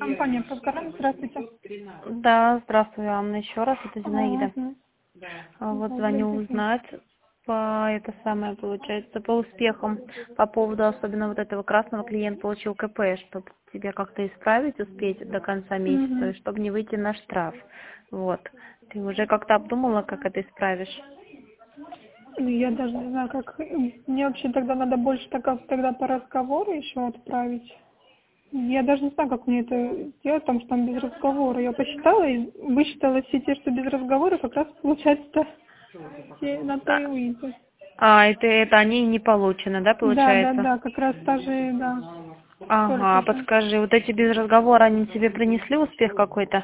Компания «Павкаран», здравствуйте. Да, здравствуй, Анна, еще раз, это Зинаида. Ага. Вот звоню Здравствуйте. узнать это самое, получается, по успехам, по поводу особенно вот этого красного клиент получил КП, чтобы тебе как-то исправить, успеть до конца месяца, и Мгм. чтобы не выйти на штраф. Вот. Ты уже как-то обдумала, как это исправишь? Ну, я даже не знаю, как... Мне вообще тогда надо больше тогда по разговору еще отправить. Я даже не знаю, как мне это сделать, потому что там без разговора. Я посчитала и высчитала все те, что без разговора, как раз получается на то и выйдет. Это они не получены, да, Да, да, получается? да, как раз та же, да, Ага, столько же. подскажи, вот эти без разговора, они тебе принесли успех какой-то?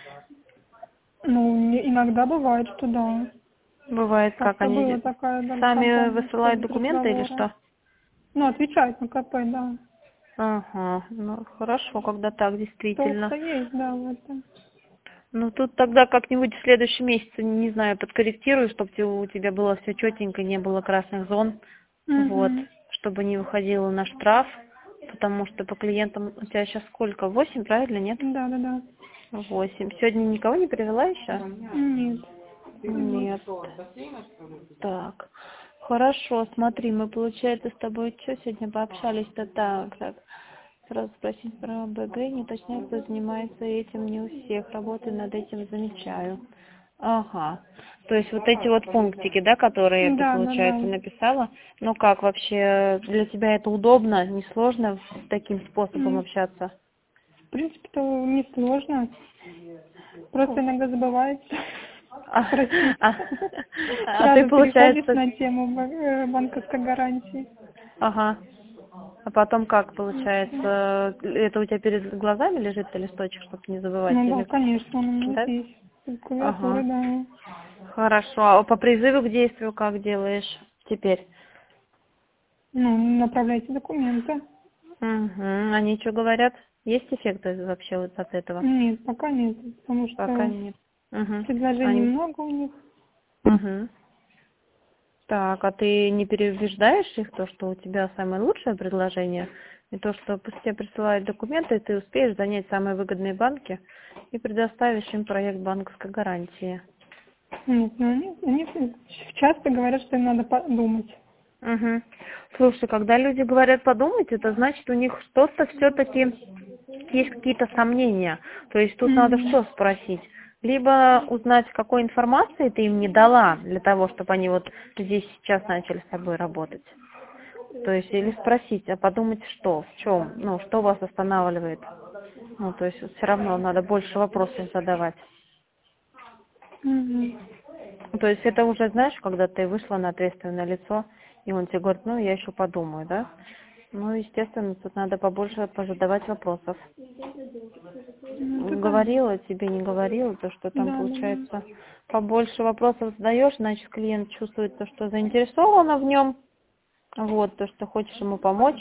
Ну, иногда бывает, что да. Бывает, как Как-то они была такая, да, сами компания, что высылают без документы или разговора. что? Ну, отвечает на КП, да. Ага, ну хорошо, когда так Толк-то действительно. есть, да, в этом. Ну тут тогда как-нибудь в следующем месяце, не знаю, подкорректирую, чтобы у тебя было все четенько, не было красных зон, вот, Угу. чтобы не выходило на штраф, потому что по клиентам у тебя сейчас сколько? 8, правильно, нет? Да, да, да. 8. Сегодня никого не привела еще? Нет. Вот. Нет. Так. Хорошо, смотри, мы, получается, с тобой что сегодня пообщались-то так. Сразу спросить про БГ, не точнее, кто занимается этим, не у всех. Работаю над этим, замечаю. Ага. То есть вот эти вот пунктики, да, которые ты, Да, да, получается, да. написала, ну как вообще, для тебя это удобно, несложно таким способом М, общаться? В принципе-то не сложно. Просто иногда забывается А, спросить. а, а ты, Сразу переходишь получается, на тему банковской гарантии. ага. А потом как И всё. получается? Это у тебя перед глазами лежит листочек, чтобы не забывать? Ну да, Или... конечно, он у меня Да? здесь. Клавиатура, Ага. да. Хорошо. А по призыву к действию как делаешь теперь? Ну, направляйте документы. Угу. Они что говорят? Есть эффекты вообще вот от этого? Нет, пока нет, потому Пока что нет. Угу. предложений Они... много у них. Угу. Так, а ты не переубеждаешь их, то, что у тебя самое лучшее предложение, и то, что пусть тебе присылают документы, и ты успеешь занять самые выгодные банки и предоставишь им проект банковской гарантии? Нет, ну они часто говорят, что им надо подумать. Угу. Слушай, когда люди говорят подумать, это значит у них что-то все-таки есть какие-то сомнения. То есть тут надо Мгм. что спросить? Либо узнать, какой информации ты им не дала, для того, чтобы они вот здесь сейчас начали с тобой работать. То есть, или спросить, а подумать что, в чем, ну, что вас останавливает. Ну, то есть, все равно надо больше вопросов задавать. Мгм. То есть, это уже, знаешь, когда ты вышла на ответственное лицо, и он тебе говорит, ну, я еще подумаю, да? Ну, естественно, тут надо побольше позадавать вопросов. Ну, это да. Говорила тебе, не говорила, то, что там, Да, да, да. получается, побольше вопросов задаешь, значит, клиент чувствует то, что заинтересована в нем, вот, то, что хочешь ему помочь.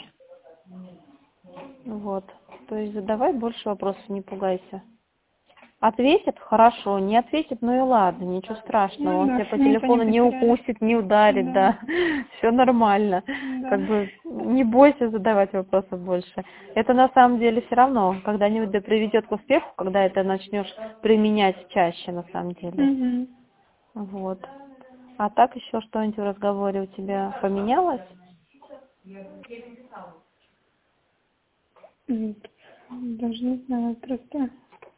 Вот. То есть задавай больше вопросов, не пугайся. Ответит — хорошо, не ответит — ну и ладно, ничего страшного. Ну Он да, тебя по ничего не телефону не потеряли. укусит, не ударит, Да, да. Все нормально. да. Как бы не бойся задавать вопросов больше. Это на самом деле все равно когда-нибудь да приведет к успеху, когда это начнешь применять чаще на самом деле. Угу. Вот. А так еще что-нибудь в разговоре у тебя поменялось? Нет, даже не знаю, просто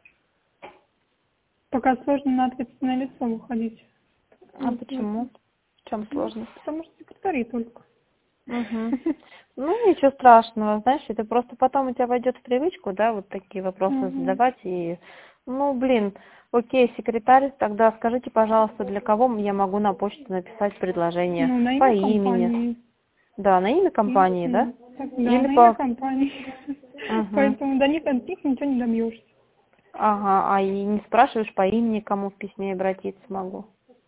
пока сложно на ответственное лицо выходить. А Вот в почему? этом. В чем Ну, сложность? потому что секретари только. Угу. Ну, ничего страшного, знаешь, это просто потом у тебя войдет в привычку, да, вот такие вопросы Угу. задавать и, ну, блин, окей, секретарь, тогда скажите, пожалуйста, для кого я могу на почту написать предложение? Ну, на По имя имени. компании. Да, на имя И компании, да? все. Да, Или на имя по... компании. Угу. Поэтому до них от них ничего не добьешься. Ага, а и не спрашиваешь по имени, к кому в письме обратиться могу?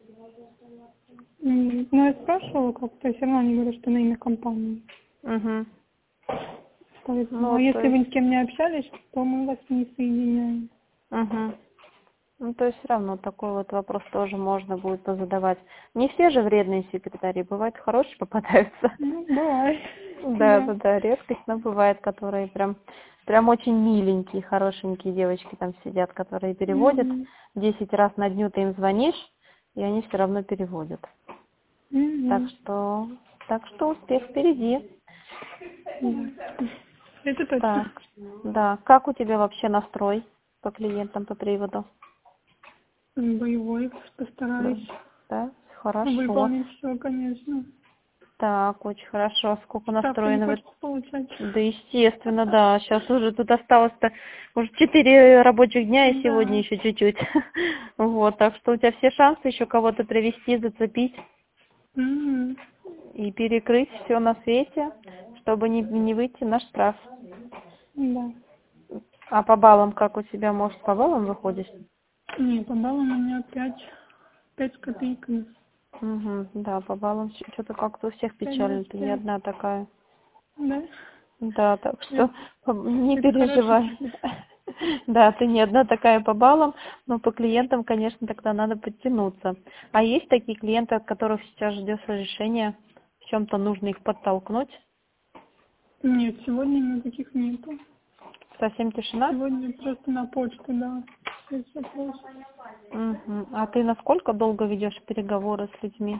Ну, я спрашивала как-то, все равно они говорят, что на имя компании. Угу. Поэтому, а Ну, то если вы ни есть... с кем не общались, то мы вас не соединяем. Угу. Ну, то есть все равно такой вот вопрос тоже можно будет позадавать. Не все же вредные секретари, бывают хорошие попадаются. Ну, бывает. Да, Да. да, да, редкость, но бывает, которые прям очень миленькие, хорошенькие девочки там сидят, которые переводят. Мгм. 10 раз на дню ты им звонишь, и они все равно переводят. Так Мгм. что, так что успех впереди. Да. Это точно. Так, да. Как у тебя вообще настрой по клиентам, по приводу? Боевой Да, постараюсь да, хорошо. выполнить все, конечно. Так, очень хорошо. Сколько Ставку не настроено? хочется получать. Да, естественно, да. Сейчас уже тут осталось-то уже 4 рабочих дня, и сегодня Да. еще чуть-чуть. Вот, так что у тебя все шансы еще кого-то привести, зацепить Мгм. и перекрыть все на свете, чтобы не выйти на штраф. Да. А по баллам как у тебя, может, по баллам выходишь? Не, по баллам у меня 5 с копейками. Угу, да, по баллам что-то как-то у всех печально, ты не 5,25. одна такая. Да? Да, так что Это, не это хороший переживай. признак. Да, ты не одна такая по баллам, но по клиентам, конечно, тогда надо подтянуться. А есть такие клиенты, от которых сейчас ждешь решения, в чем-то нужно их подтолкнуть? Нет, сегодня никаких нету. Совсем тишина? Сегодня просто на почту, да. Все запросы. Мгм. А ты насколько долго ведешь переговоры с людьми?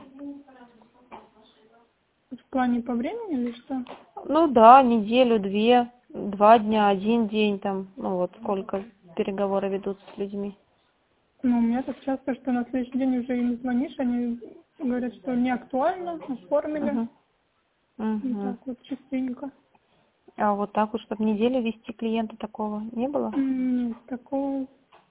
В плане по времени или что? Ну да, неделю, две, 2 дня, 1 день там, ну вот сколько переговоры ведутся с людьми. Ну, у меня так часто, что на следующий день уже им звонишь, они говорят, что не актуально, оформили. Мгм. И Мгм. так вот частенько. А вот так вот, чтобы неделю вести клиента, такого не было? Нет, такого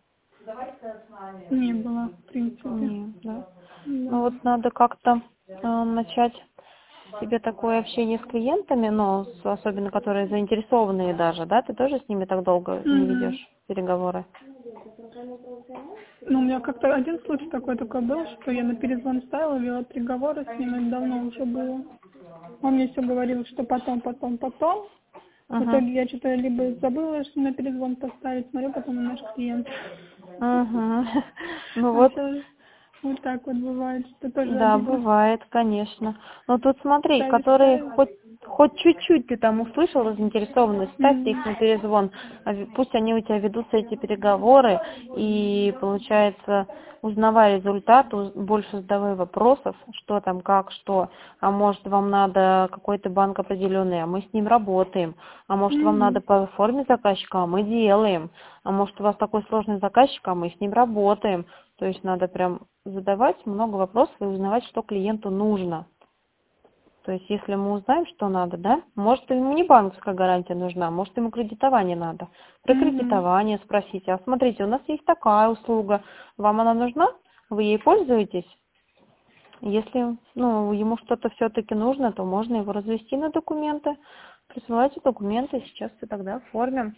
не было, в принципе. Нет, да. Ну Да. вот надо как-то начать себе такое общение с клиентами, но особенно которые заинтересованные даже, да? Ты тоже с ними так долго не Мгм. ведешь переговоры? Ну, у меня как-то один случай такой только был, что я на перезвон ставила, вела переговоры с ним, это давно уже было. Он мне все говорил, что потом. В Угу. итоге я что-то либо забыла, что на перезвон поставить, смотрю, потом он наш клиент. Угу. Ну А вот. все вот так вот бывает, что тоже Да, обидно. бывает, конечно. Но тут смотри, которые Ставишь. хоть чуть-чуть ты там услышал заинтересованность, ставь их Мгм. на перезвон. Пусть они у тебя ведутся, эти переговоры, и, получается, узнавай результат, больше задавай вопросов, что там, как, что. А может, вам надо какой-то банк определенный, а мы с ним работаем. А может, вам надо Мгм. по форме заказчика, а мы делаем. А может, у вас такой сложный заказчик, а мы с ним работаем. То есть надо прям задавать много вопросов и узнавать, что клиенту нужно. То есть если мы узнаем, что надо, да, может ему не банковская гарантия нужна, может ему кредитование надо. Про Мгм. кредитование спросите, а смотрите, у нас есть такая услуга, вам она нужна? Вы ей пользуетесь? Если ему что-то все-таки нужно, то можно его развести на документы. Присылайте документы, сейчас все тогда оформим.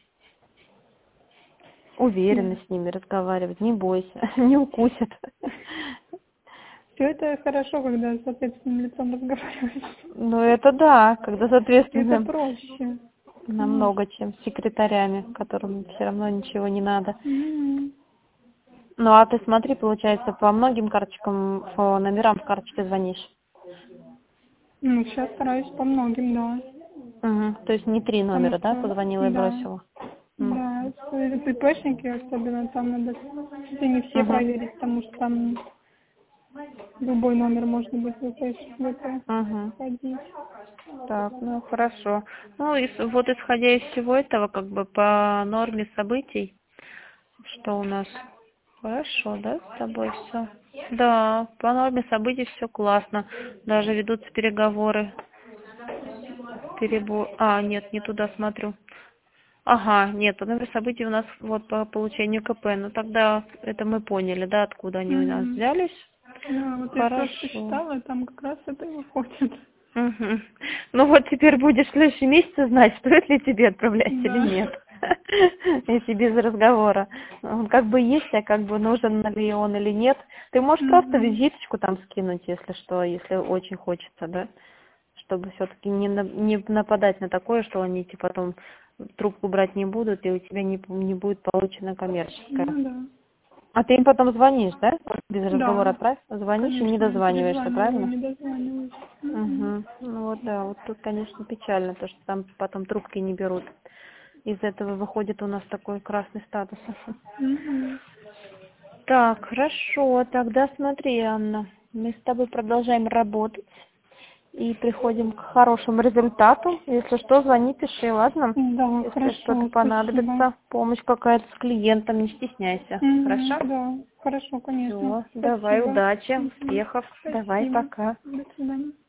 Уверенно Да. с ними разговаривать, не бойся, не укусят. Все это хорошо, когда с ответственным лицом разговариваешь. Ну, это да, когда с Это ответственным проще. Конечно. намного, чем с секретарями, которым все равно ничего не надо. Мгм. Ну, а ты смотри, получается, по многим карточкам, по номерам в карточке звонишь. Ну, сейчас стараюсь по многим, да. Угу. То есть не 3 Потому номера, да, что, позвонила и да, бросила? да, ИПшники особенно, там надо чуть ли не все Угу. проверить, потому что там любой номер можно быть ВП Угу. входить. Так, ну хорошо. Ну, вот исходя из всего этого, как бы по норме событий, что у нас хорошо, да, с тобой все? Да, по норме событий все классно. Даже ведутся переговоры. Нет, не туда смотрю. Ага, нет, по номеру событий у нас вот по получению КП. Ну тогда это мы поняли, да, откуда они у нас Мгм. взялись. Да, вот я тоже Хорошо. посчитала, там как раз это и выходит. Мгм. Ну вот теперь будешь в следующем месяце знать, стоит ли тебе отправлять или Да. нет. Если без разговора. Он как бы есть, а как бы нужен ли он или нет. Ты можешь просто Мгм. визиточку там скинуть, если что, если очень хочется, да. Чтобы все-таки не нападать на такое, что они типа потом трубку брать не будут, и у тебя не будет получена коммерческая. Ну да. А ты им потом звонишь, да? Без разговора Да, отправь. Звонишь и не конечно, дозваниваешься, перезваниваю, правильно? не дозваниваюсь. Угу. Ну вот да, вот тут, конечно, печально, то, что там потом трубки не берут. Из этого выходит у нас такой красный статус. Мгм. Так, хорошо, тогда смотри, Анна, мы с тобой продолжаем работать и приходим к хорошему результату. Если что, звони, пиши, ладно? Да, Если что-то хорошо, спасибо. понадобится, помощь какая-то с клиентом, не стесняйся. Хорошо? Да, хорошо, конечно. Все, давай, Спасибо. удачи, Мгм. успехов. Давай, Спасибо. пока. До свидания.